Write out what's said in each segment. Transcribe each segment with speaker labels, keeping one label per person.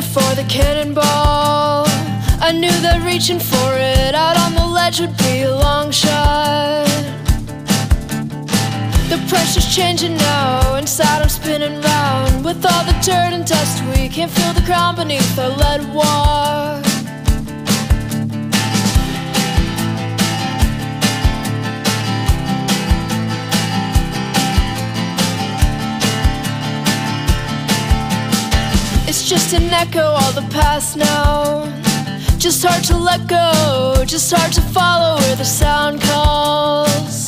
Speaker 1: before the cannonball. I knew that reaching for it out on the ledge would be a long shot. The pressure's changing now, inside I'm spinning round. With all the dirt and dust, we can't feel the ground beneath our lead walk. It's just an echo, all the past now. Just hard to let go, just hard to follow where the sound calls.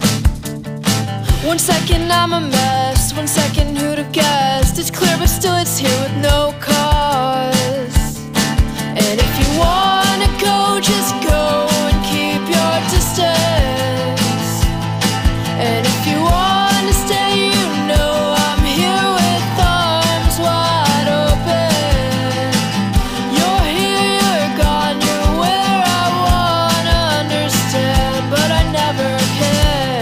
Speaker 1: 1 second I'm a mess, 1 second who'd have guessed. It's clear but still it's here with no cause. And if you wanna go, just go and keep your distance. And if you wanna stay, you know I'm here with arms wide open. You're here, you're gone, you're where I wanna understand, but I never can.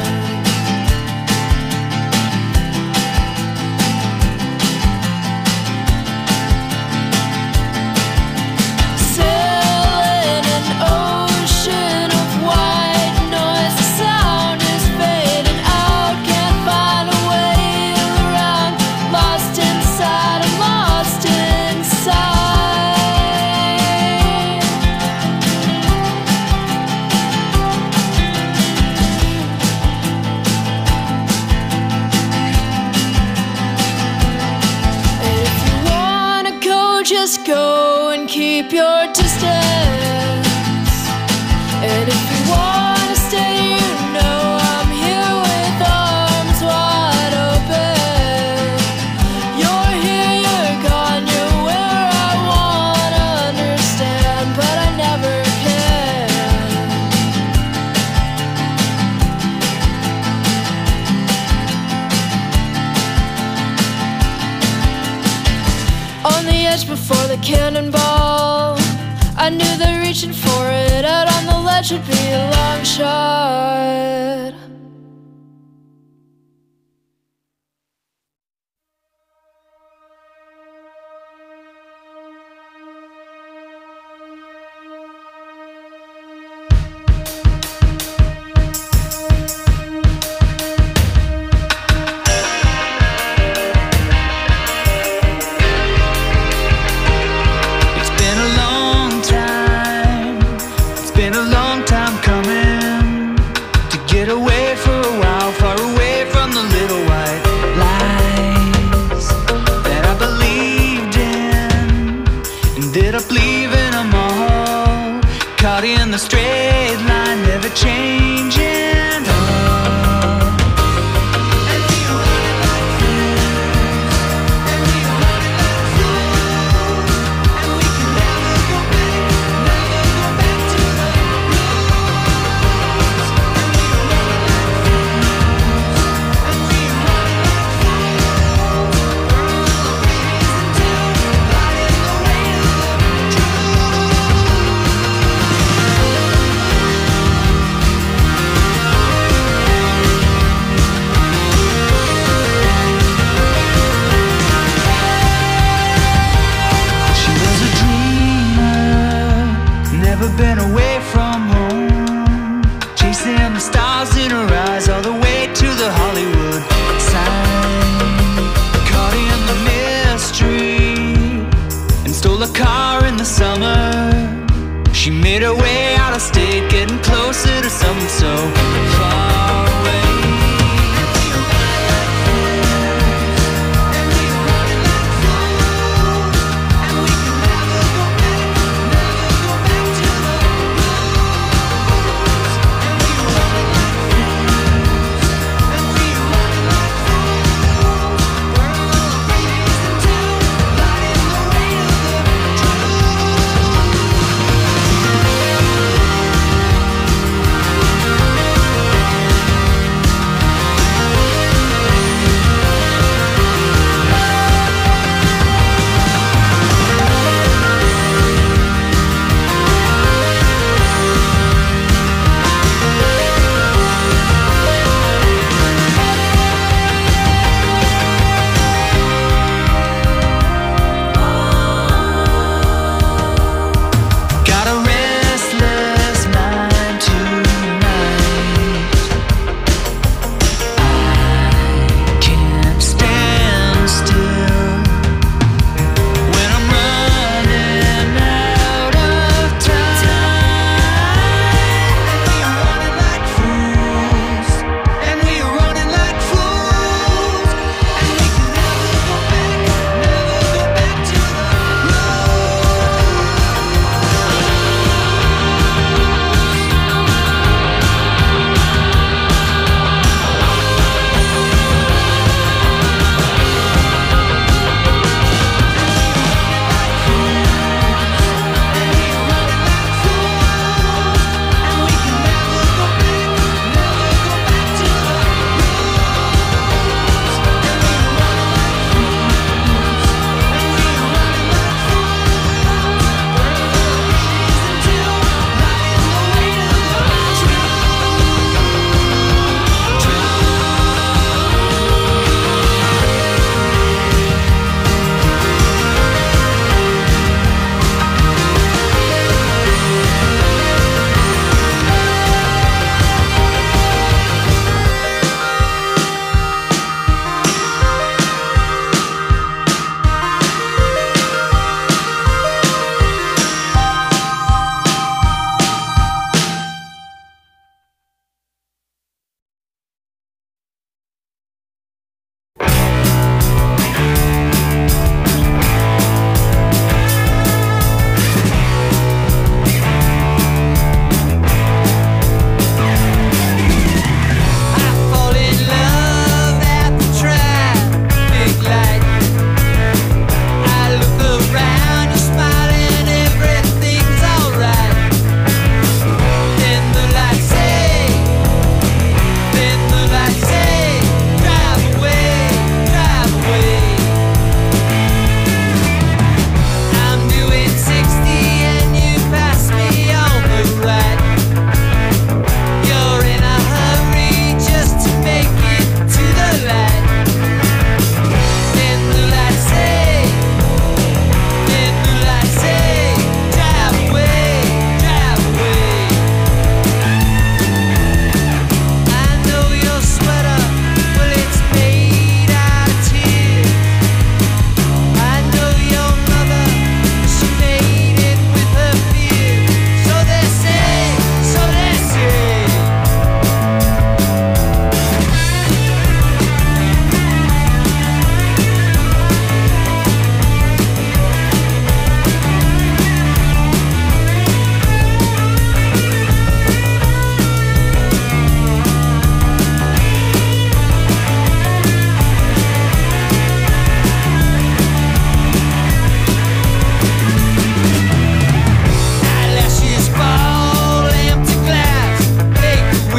Speaker 1: Sailing an ocean of white noise, the sound is fading out, can't find a way around. Lost inside, I'm lost inside. And if you wanna go, just go and keep your distance. And if you wanna stay, you know I'm here with arms wide open. You're here, you're gone, you're where I wanna understand, but I never can. On the edge before the cannonball, I knew that reaching for it out on the ledge would be a long shot.
Speaker 2: It's been a long time. It's been a long time coming to get away for a while, far away from the little white lies that I believed in. Ended up leaving them all, caught in the straight line, never changing. Oh. And we run it like fools, and we run it like fools, and we can never go back to the rules. And we run it like fools, and we run it like fools. Burn the rays until light is the way to the She was a dreamer, never been away from home, chasing the stars in her eyes all the way to the Hollywood sign. Caught in the mystery and stole a car in the summer. She made her way out of state, getting closer to something so far away. And we run it like fools, and we can never go back to the rules. And we run it like fools, and we run it like fools. Burn the rays until light is the way to the truth.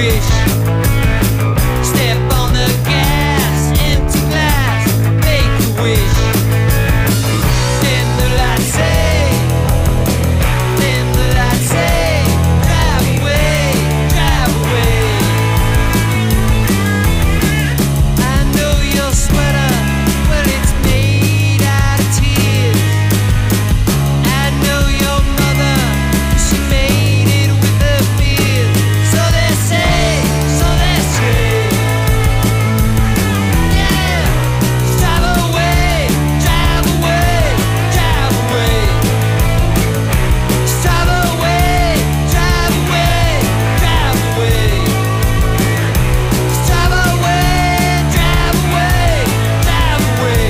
Speaker 2: wish. Step on the gas, empty glass, make a wish. Then the lights say, then the lights say, drive away, drive away. I know your sweater, well it's made out of tears. I know your mother, she made it with her fears. So they say, yeah. Drive away, drive away, drive away. Drive away, drive away, drive away. Drive away, drive away, drive away.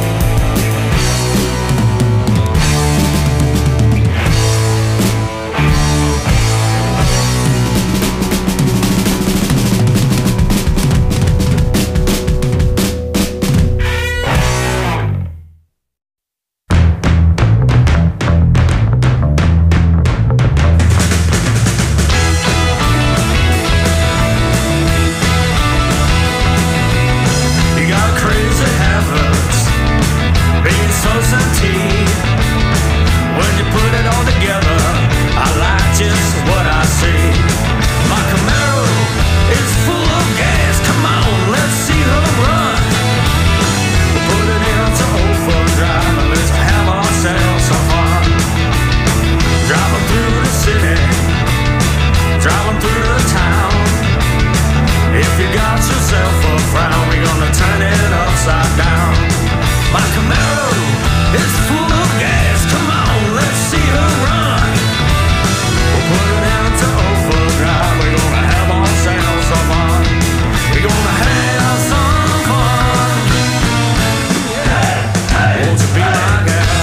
Speaker 2: You got crazy habits, being so sentient. When you put it all together, I like just what I see. My Camaro is full of gas. Come on, let's see her run. We'll put it into overdrive and let's have ourselves some fun. Driving through the city, driving through the town. If you got yourself a frown, we're gonna turn it upside down. My Camaro is full of gas. Come on, let's see her run. We'll put it into overdrive. We're gonna have ourselves some fun. We're gonna have some fun. Hey, hey, won't you be my girl?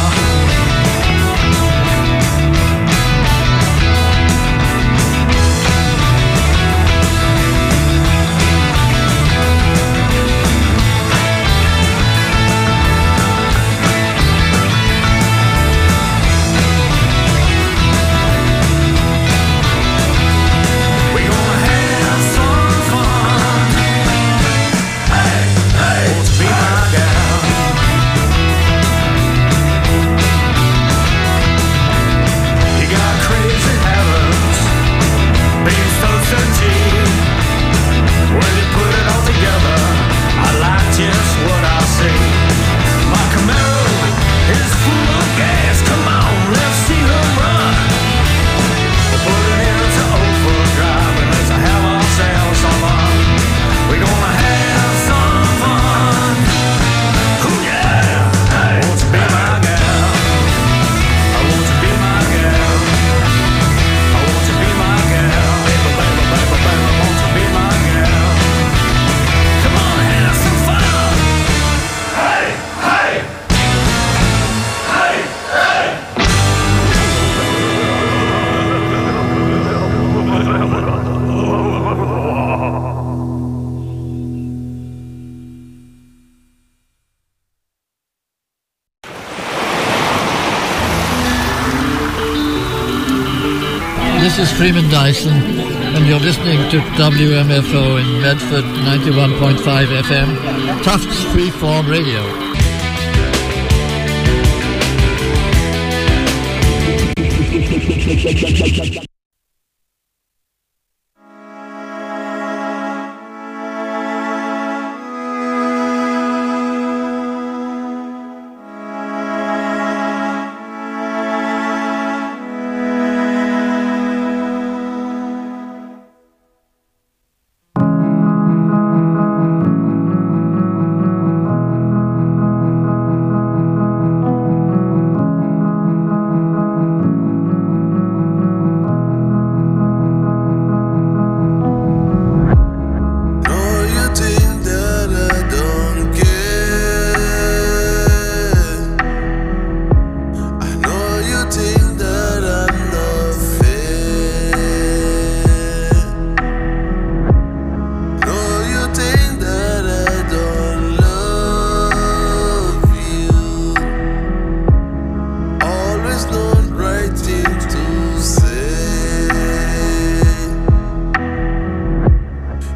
Speaker 2: We're gonna have some fun. Hey, hey, won't you be my girl? You got crazy habits, being so sentient. When you put it all together, I like just what I see. My Camaro is full of gas. Come on, let's see her run. We'll put it into overdrive and let's have ourselves some fun. We're gonna have some fun. Ooh yeah, hey, won't you be my girl? I want you be my girl. I want you be my girl. Baby, baby, baby, baby, won't you be my girl? Come on, have some fun. Hey, hey, hey, hey.
Speaker 3: This is Freeman Dyson, and you're listening to WMFO in Medford 91.5 FM, Tufts Freeform Radio.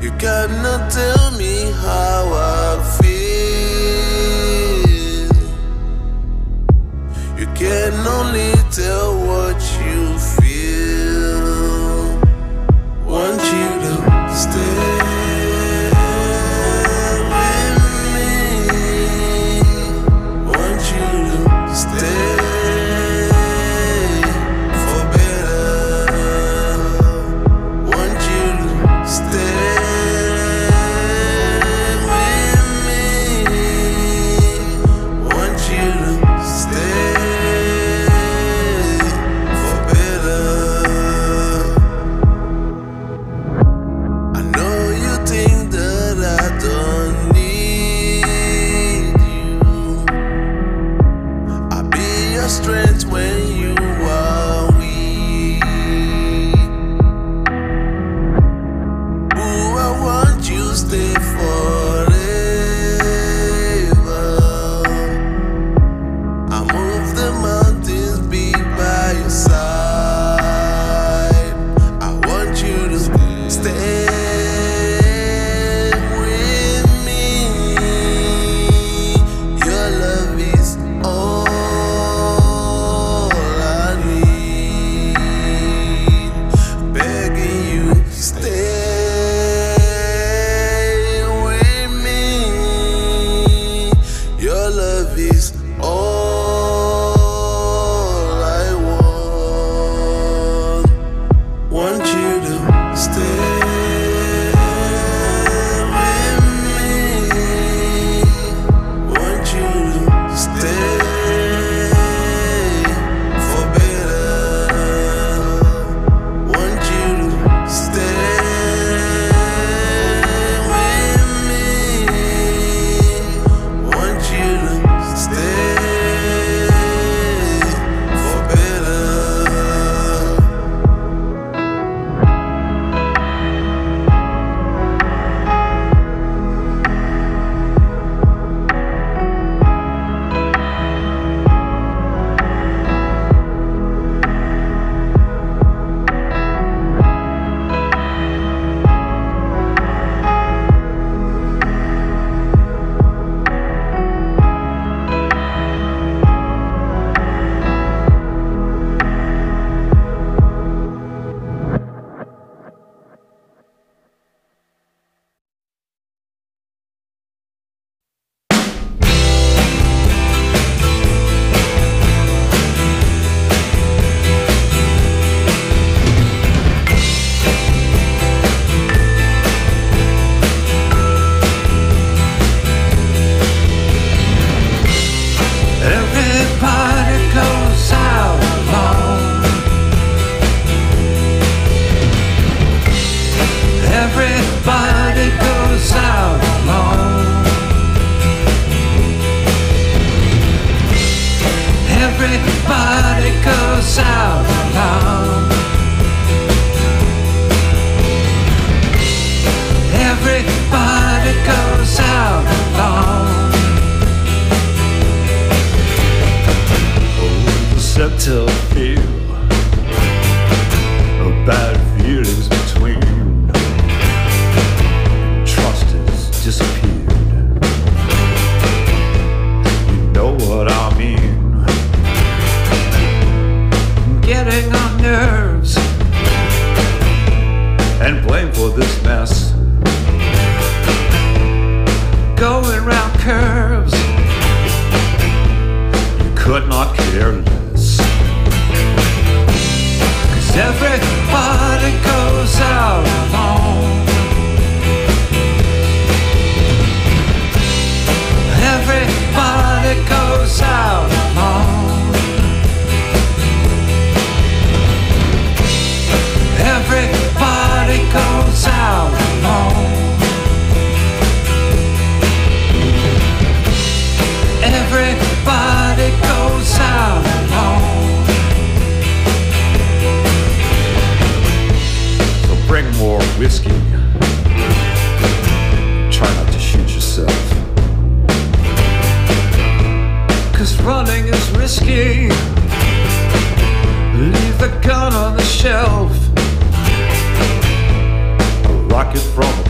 Speaker 4: You cannot tell me how I feel. You can only tell what you feel. Want you to stay with me. Want you to stay for better. Want you to stay with me. Want you to stay for better. I know you think that I don't need you. I'll be your strength when you are weak. Ooh, I want you to stay forever. I move the mountains, be by your side. I want you to stay with me. Your love is all I need. Begging you, stay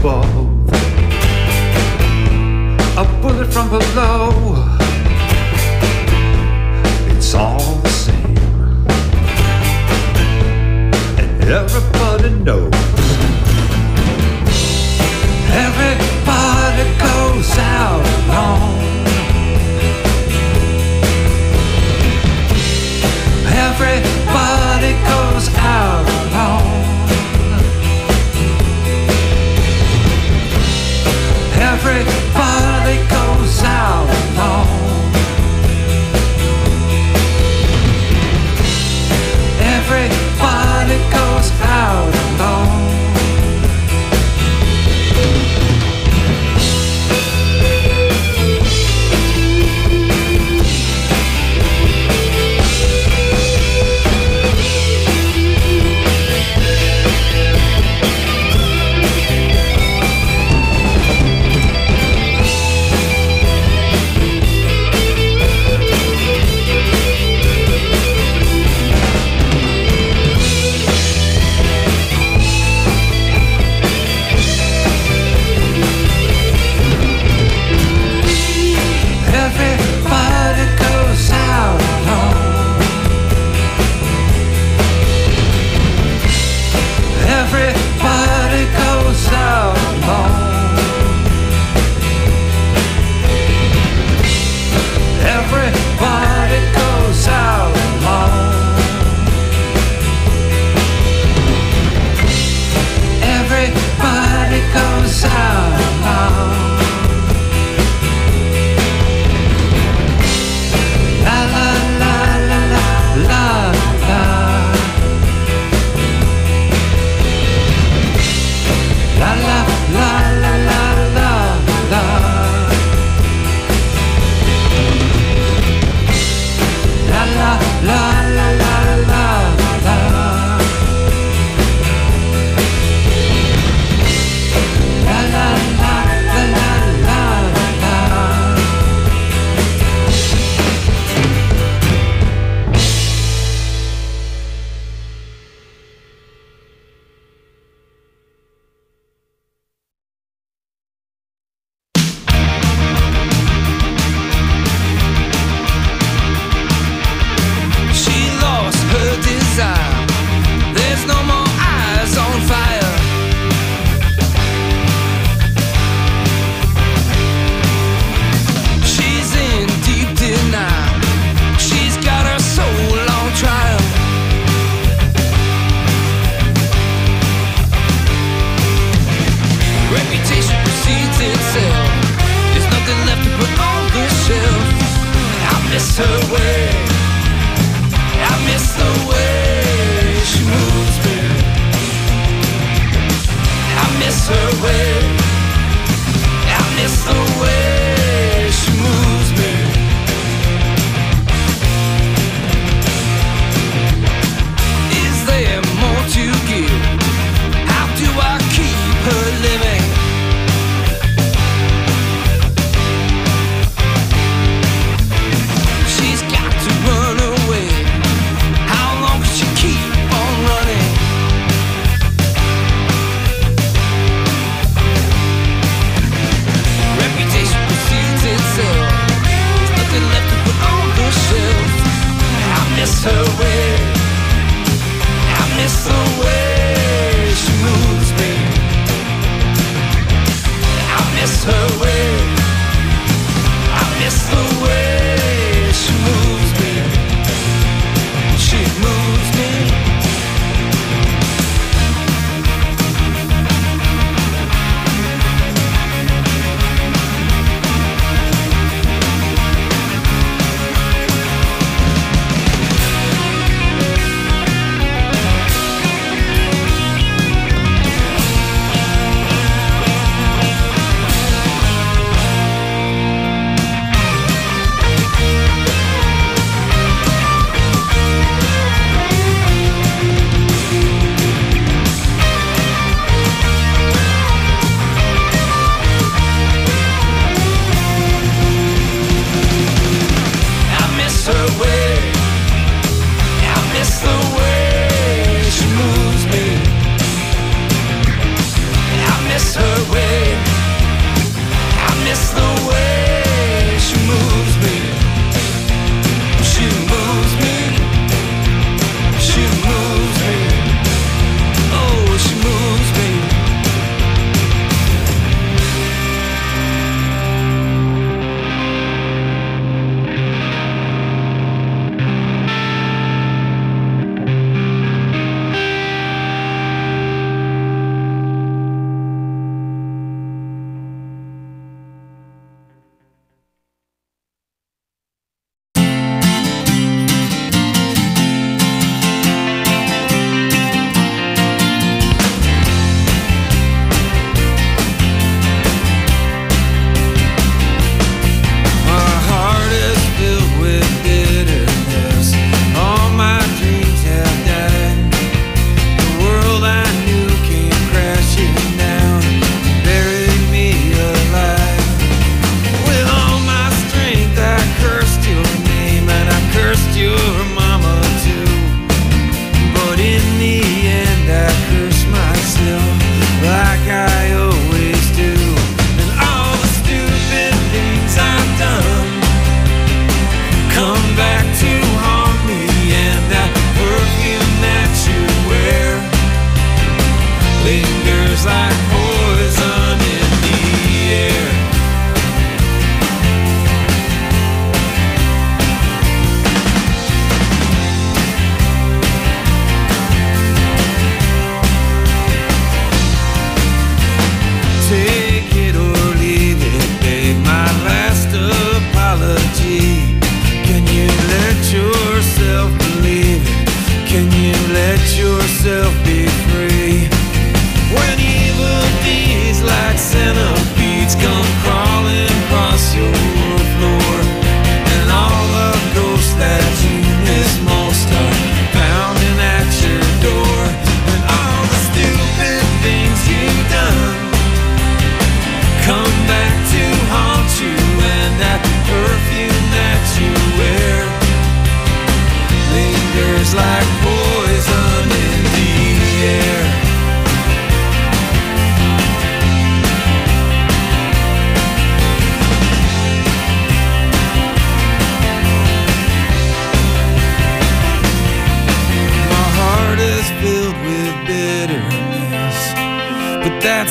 Speaker 5: above, a bullet from below. It's all the same, and everybody knows. Everybody goes out alone. Everybody goes out alone. Everybody goes out alone. Everybody goes out alone.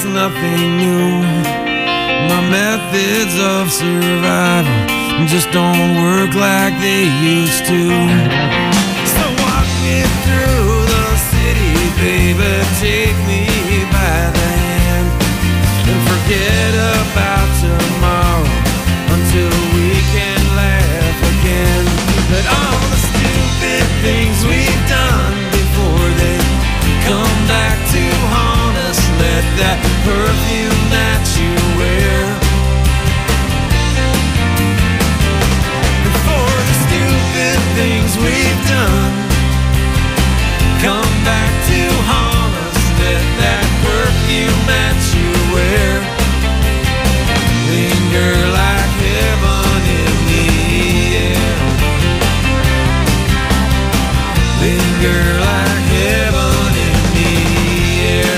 Speaker 5: nothing new. My methods of survival just don't work like they used to. So walk me through the city, baby, take me by the hand, and forget about tomorrow until we can laugh again. But all the stupid things we've done before they come back to haunt us. Let that perfume that you wear, before the stupid things we've done come back to haunt us. Let that perfume that you wear linger like heaven in the air. Linger like heaven in the air.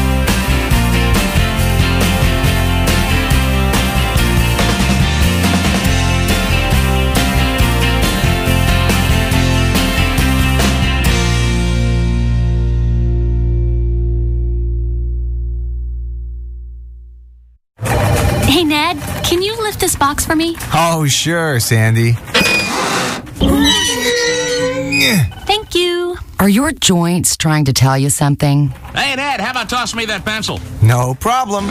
Speaker 6: Hey, Ned, can you lift this box for me?
Speaker 7: Oh, sure, Sandy.
Speaker 6: Thank you.
Speaker 8: Are your joints trying to tell you something?
Speaker 9: Hey, Ned, how about tossing me that pencil?
Speaker 7: No problem.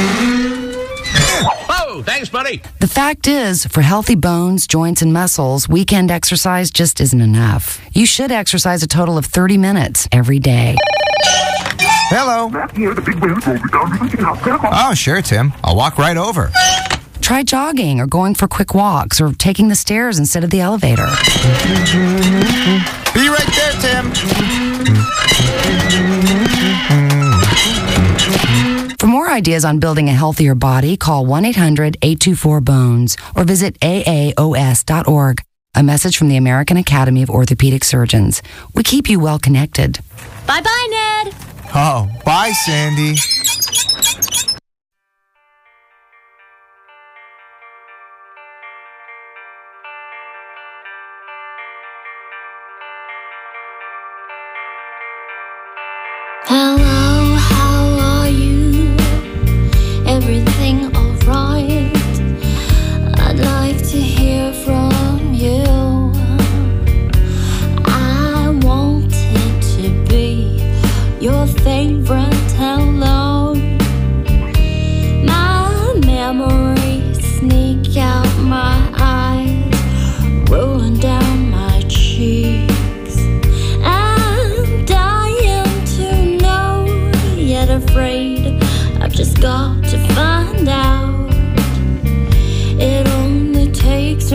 Speaker 9: Oh, thanks, buddy.
Speaker 8: The fact is, for healthy bones, joints, and muscles, weekend exercise just isn't enough. You should exercise a total of 30 minutes every day.
Speaker 7: Hello. Oh, sure, Tim. I'll walk right over.
Speaker 8: Try jogging or going for quick walks or taking the stairs instead of the elevator.
Speaker 7: Be right there, Tim.
Speaker 8: For more ideas on building a healthier body, call 1-800-824-BONES or visit aaos.org. A message from the American Academy of Orthopedic Surgeons. We keep you well connected.
Speaker 6: Bye-bye, Ned.
Speaker 7: Oh, bye, Sandy.
Speaker 1: Hello, how are you? Everything alright? I'd like to hear from you. I wanted to be your favorite hello. My memories sneak out my eyes, rolling down my cheeks. I'm dying to know, yet afraid I've just got to find out. It only takes a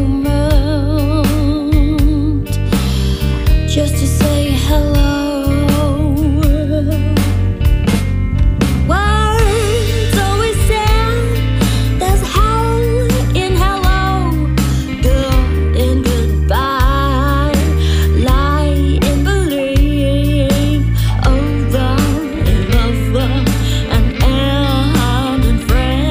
Speaker 1: moment just to say hello. Words always sound, there's hell in hello, good in goodbye, lie in believe, over in lover, and end in friend.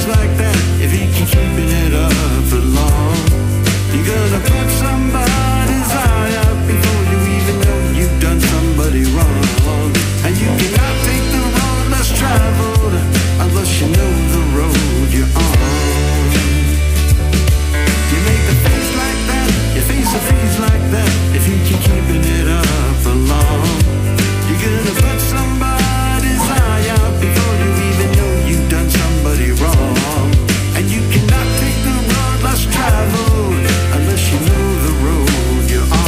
Speaker 5: feels like that, if he keeps keeping it up for long, you're gonna put somebody's eye out before you even know you've done somebody wrong. And you cannot take the road less traveled unless you know the road you're on. You make a face like that, you face a face like that, if you keep keeping it up for long, you're gonna put somebody's eye out before you even know you've done somebody wrong. And you cannot take the road less traveled unless you know the road you're on.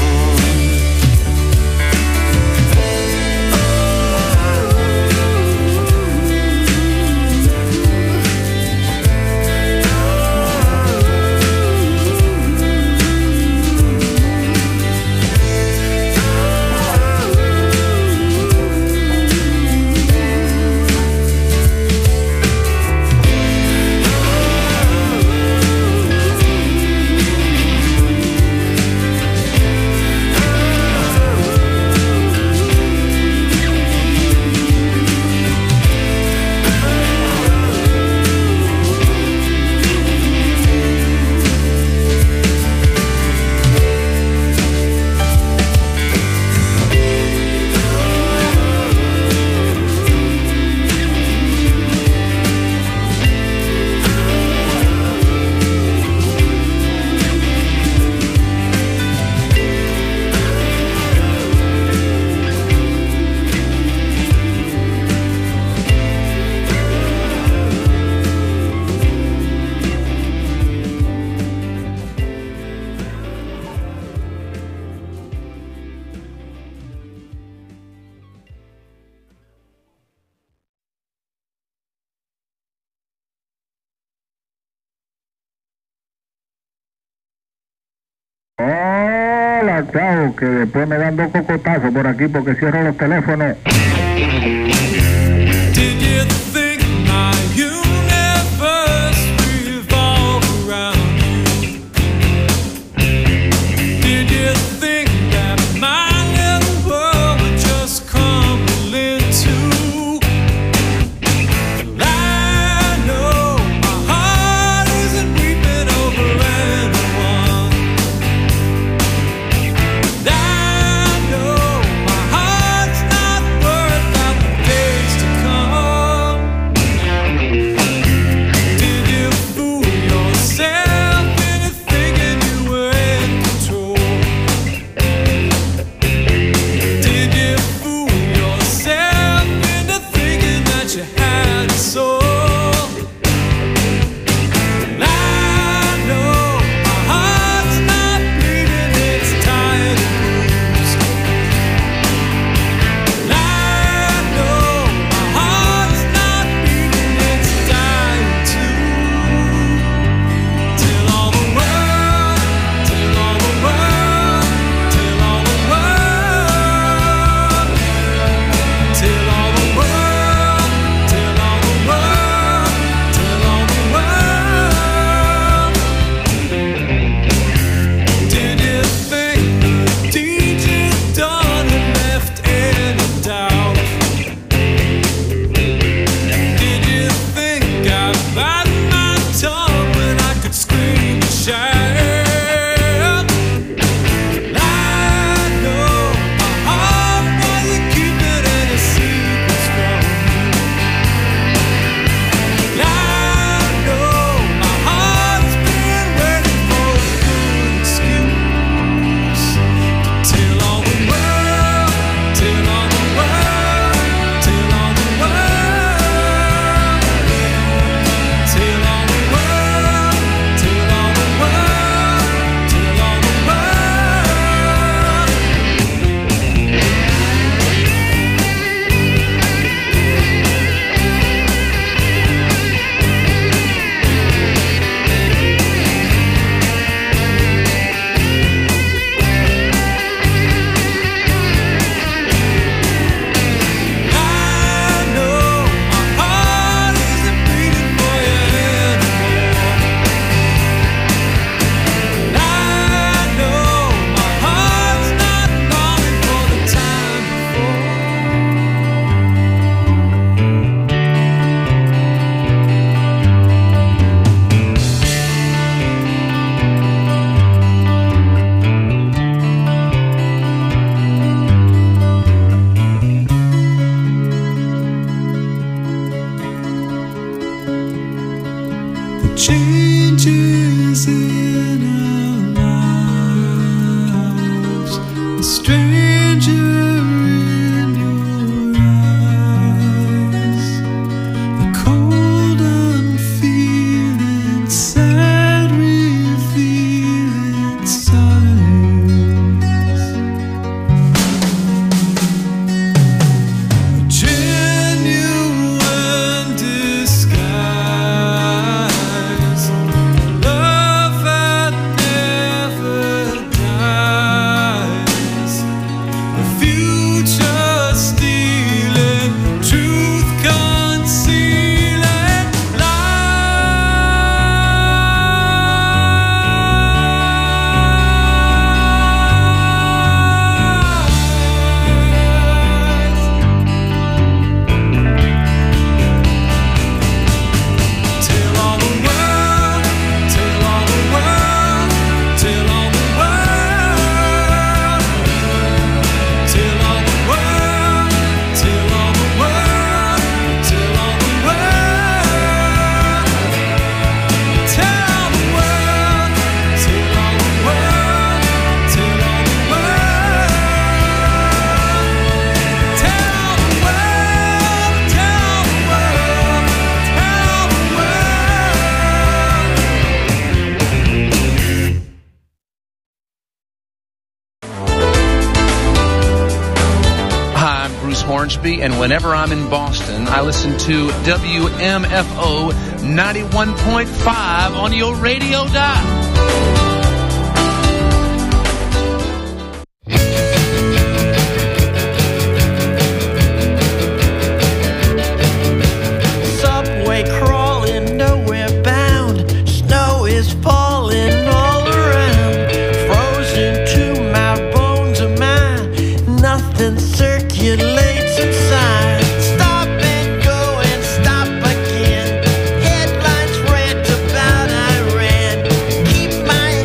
Speaker 10: Hola, chao, que después me dan dos cocotazos por aquí porque cierro los teléfonos.
Speaker 5: Did you think my universe revolved around you? Did you think that my little world would just crumble into? Well, I know my heart isn't weeping over anyone. And I know my heart's not worth changes in our lives. A stranger in your eyes. The cold unfeeling, sad revealing signs. A genuine disguise. Love that never dies. The future stealing, truth concealing Tell all the world, tell all the world, tell all the world, tell all the world, tell all the world, tell all the world, tell all the world, tell all the world, tell all the world, tell all the world, tell the world, tell the
Speaker 11: Hi, I'm Bruce Hornsby, and whenever I'm in Boston, I listen to WMFO 91.5 on your radio dial.
Speaker 12: Subway crawling, nowhere bound. Snow is falling all around. Frozen to my bones of mine. Nothing circulates inside. Stop and go and stop again. Headlines rant about Iran. Keep my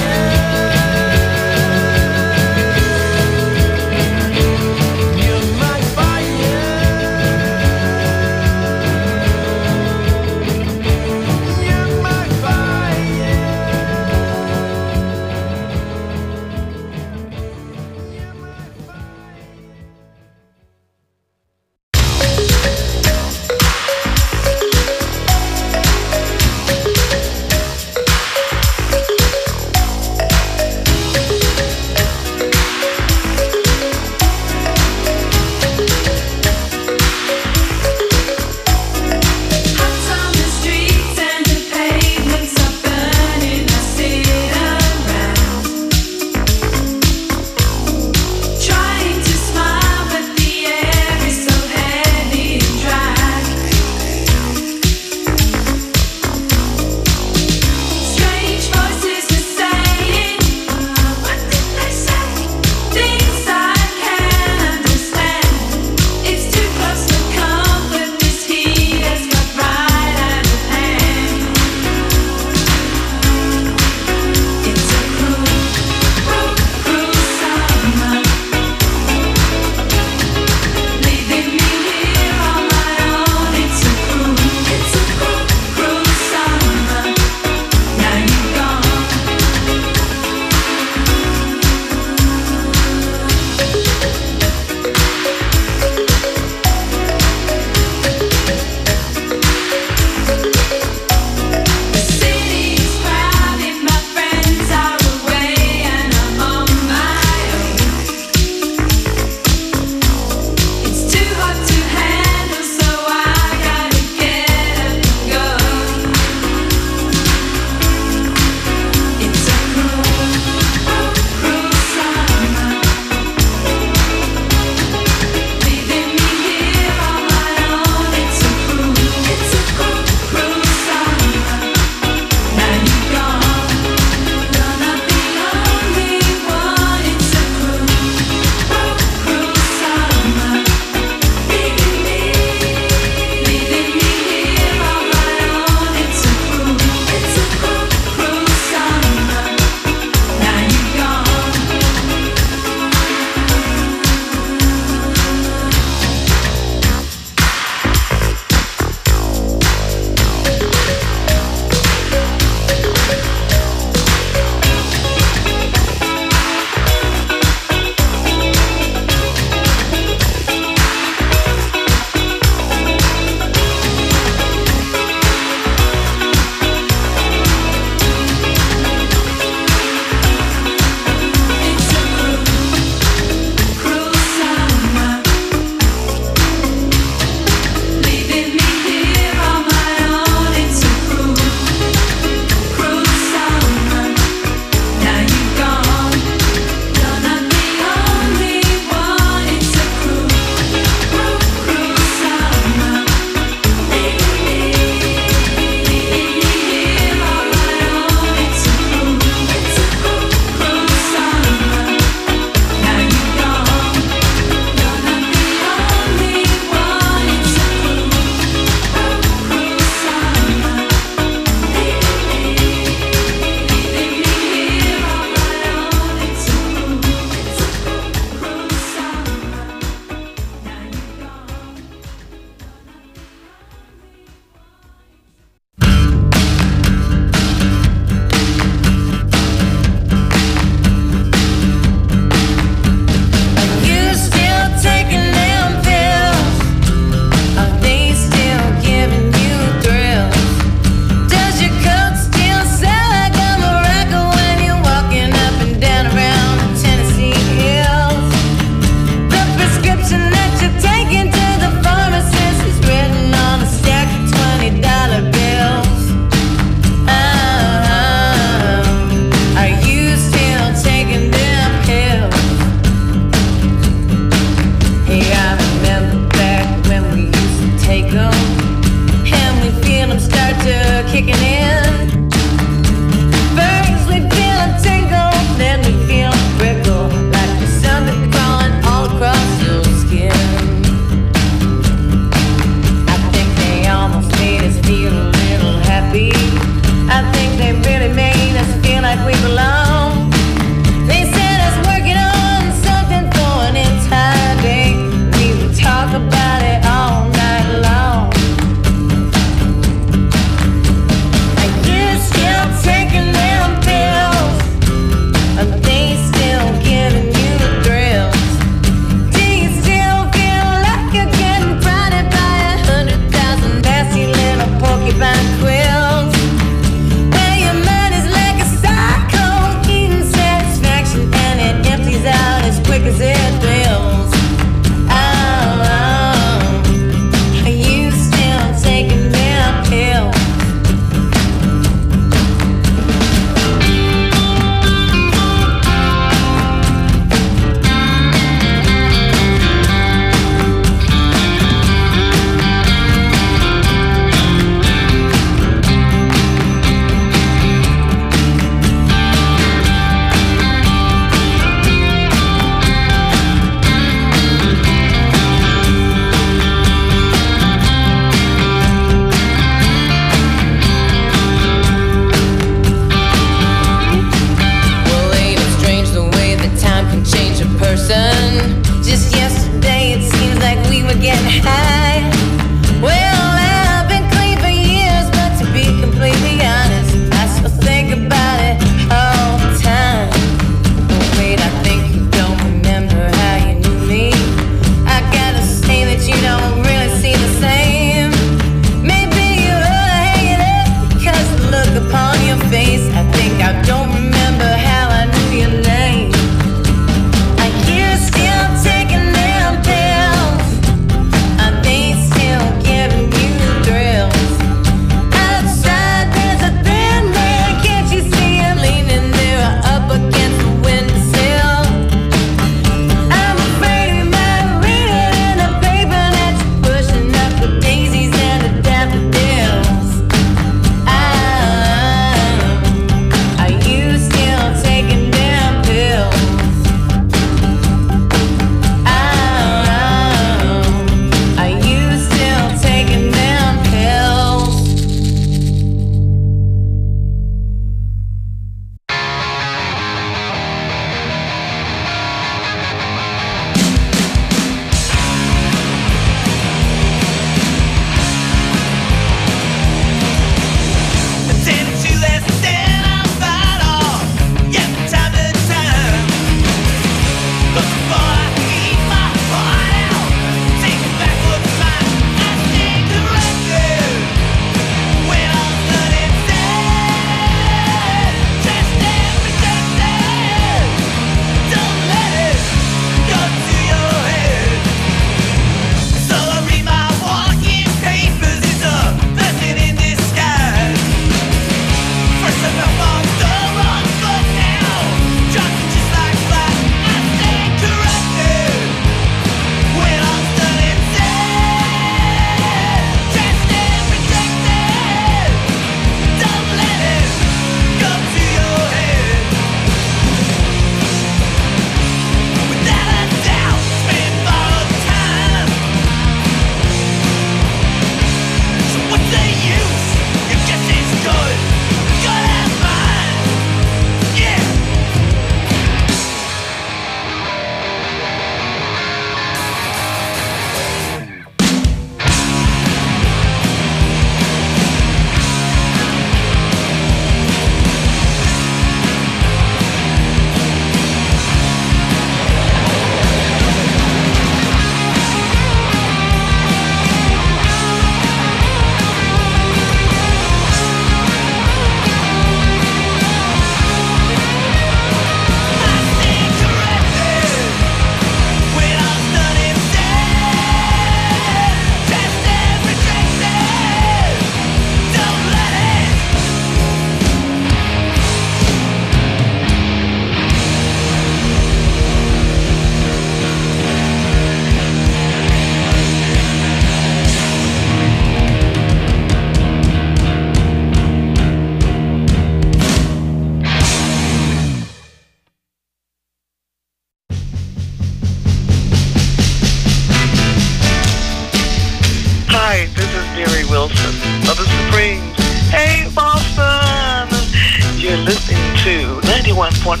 Speaker 13: Hi, this is Mary Wilson of the Supremes. Hey, Boston! You're listening to 91.5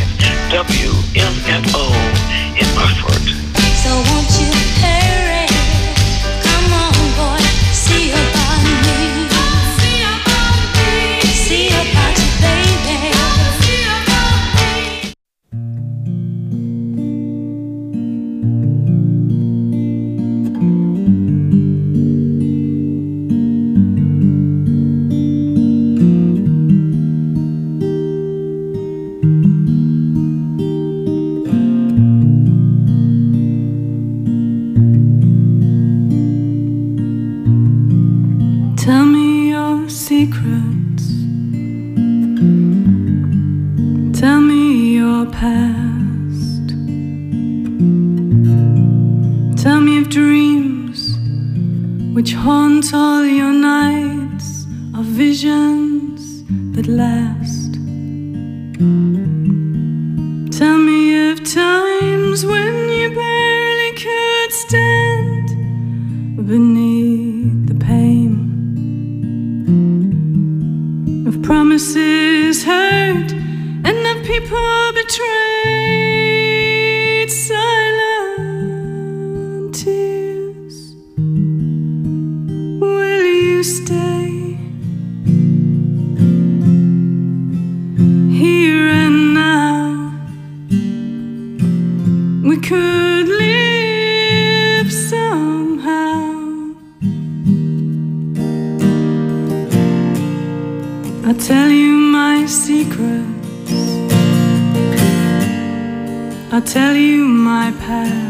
Speaker 13: WMFO in Burford.
Speaker 14: So won't you hurry? Come on, boy, see about me. See about me. See about you, baby. See about me.
Speaker 15: Tell me your secrets. Tell me your past. Tell me of dreams which haunt all your nights, of visions that last. Tell me of times when you barely could stand beneath the pain of promises hurt and of people betrayed. Silent tears, will you stay here and now? We could live somehow. I'll tell you my secrets. I'll tell you my past.